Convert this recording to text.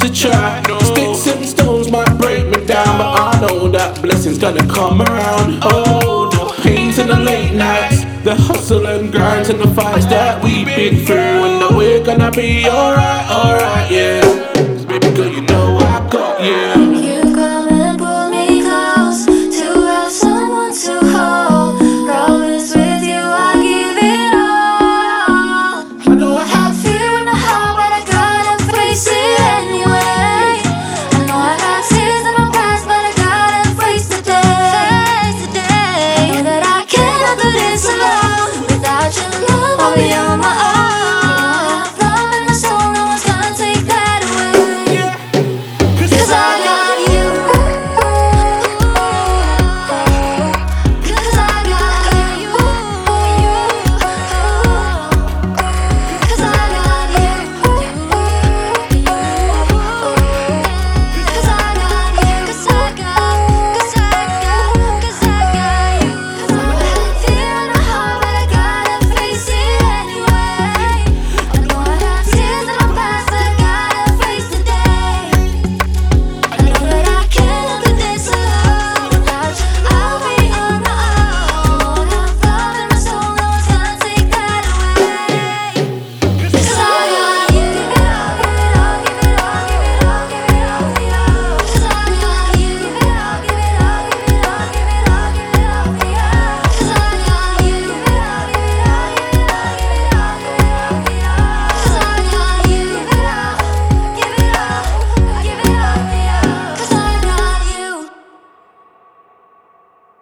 to try. Sticks and stones might break me down, but I know that blessings gonna come around. Oh, the pains and the late nights, the hustle and grinds and the fights that we've been through, and that we're gonna be alright, alright, yeah. 'Cause baby girl, you know I got you.